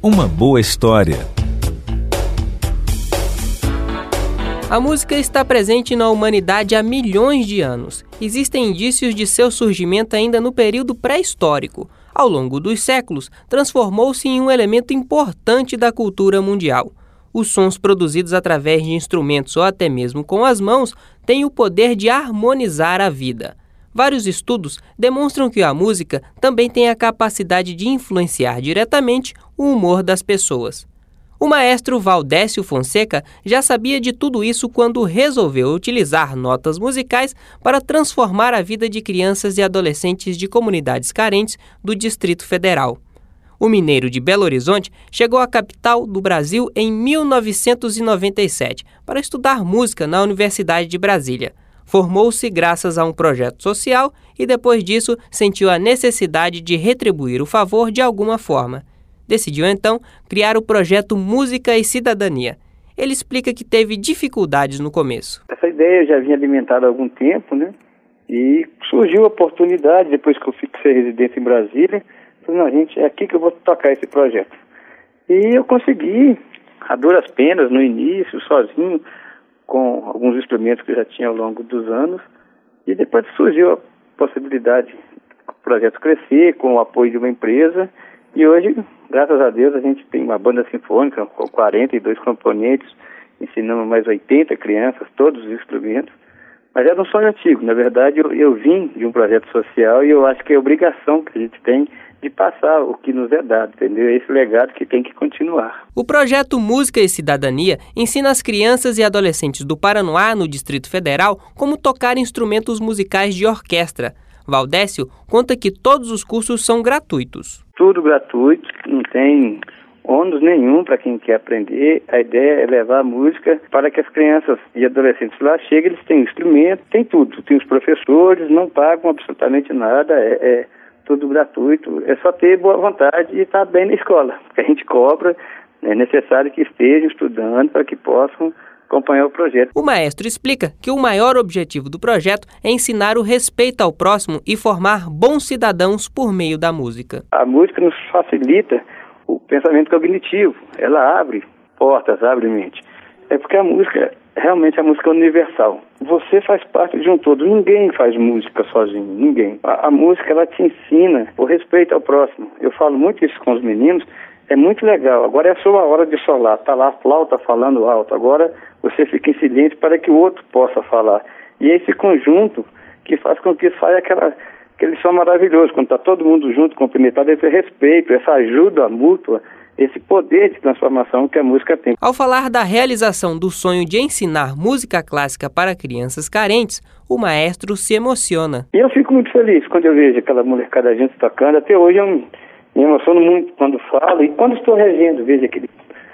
Uma boa história. A música está presente na humanidade há milhões de anos. Existem indícios de seu surgimento ainda no período pré-histórico. Ao longo dos séculos, transformou-se em um elemento importante da cultura mundial. Os sons produzidos através de instrumentos ou até mesmo com as mãos têm o poder de harmonizar a vida. Vários estudos demonstram que a música também tem a capacidade de influenciar diretamente o humor das pessoas. O maestro Valdécio Fonseca já sabia de tudo isso quando resolveu utilizar notas musicais para transformar a vida de crianças e adolescentes de comunidades carentes do Distrito Federal. O mineiro de Belo Horizonte chegou à capital do Brasil em 1997 para estudar música na Universidade de Brasília. Formou-se graças a um projeto social e, depois disso, sentiu a necessidade de retribuir o favor de alguma forma. Decidiu, então, criar o projeto Música e Cidadania. Ele explica que teve dificuldades no começo. Essa ideia eu já vinha alimentada há algum tempo, né? E surgiu a oportunidade, depois que eu fixei residência em Brasília, falei, não, gente, é aqui que eu vou tocar esse projeto. E eu consegui, a duras penas, no início, sozinho, com alguns instrumentos que eu já tinha ao longo dos anos, e depois surgiu a possibilidade do projeto crescer, com o apoio de uma empresa, e hoje, graças a Deus, a gente tem uma banda sinfônica com 42 componentes, ensinamos mais 80 crianças, todos os instrumentos, mas era um sonho antigo. Na verdade, eu vim de um projeto social e eu acho que é obrigação que a gente tem de passar o que nos é dado, entendeu? É esse legado que tem que continuar. O projeto Música e Cidadania ensina as crianças e adolescentes do Paranoá, no Distrito Federal, como tocar instrumentos musicais de orquestra. Valdécio conta que todos os cursos são gratuitos. Tudo gratuito, não tem ônus nenhum para quem quer aprender. A ideia é levar a música para que as crianças e adolescentes lá cheguem, eles têm instrumento, tem tudo. Tem os professores, não pagam absolutamente nada, é tudo gratuito. É só ter boa vontade e estar bem na escola. Porque a gente cobra, é necessário que estejam estudando para que possam acompanhar o projeto. O maestro explica que o maior objetivo do projeto é ensinar o respeito ao próximo e formar bons cidadãos por meio da música. A música nos facilita o pensamento cognitivo, ela abre portas, abre mente. É porque a música, realmente a música é universal. Você faz parte de um todo, ninguém faz música sozinho, ninguém. A música, ela te ensina o respeito ao próximo. Eu falo muito isso com os meninos, é muito legal. Agora é a sua hora de solar, tá lá a flauta falando alto, agora você fica em silêncio para que o outro possa falar. E é esse conjunto que faz com que saia aquele som maravilhoso, quando está todo mundo junto, cumprimentado, esse respeito, essa ajuda mútua, esse poder de transformação que a música tem. Ao falar da realização do sonho de ensinar música clássica para crianças carentes, o maestro se emociona. E eu fico muito feliz quando eu vejo aquela molecada gente tocando. Até hoje eu me emociono muito quando falo, e quando estou regendo, vejo aquele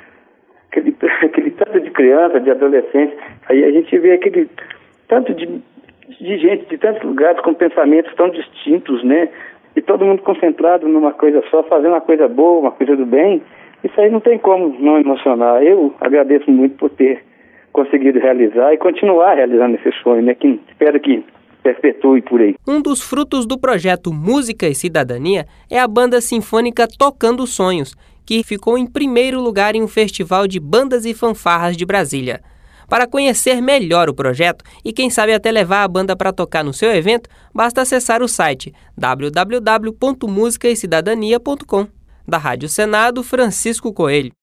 tanto de criança, de adolescente, aí a gente vê aquele tanto de gente de tantos lugares com pensamentos tão distintos, né? E todo mundo concentrado numa coisa só, fazendo uma coisa boa, uma coisa do bem. Isso aí não tem como não emocionar. Eu agradeço muito por ter conseguido realizar e continuar realizando esse sonho, né? Que espero que perpetue por aí. Um dos frutos do projeto Música e Cidadania é a Banda Sinfônica Tocando Sonhos, que ficou em primeiro lugar em um festival de bandas e fanfarras de Brasília. Para conhecer melhor o projeto e quem sabe até levar a banda para tocar no seu evento, basta acessar o site www.musicaecidadania.com. Da Rádio Senado, Francisco Coelho.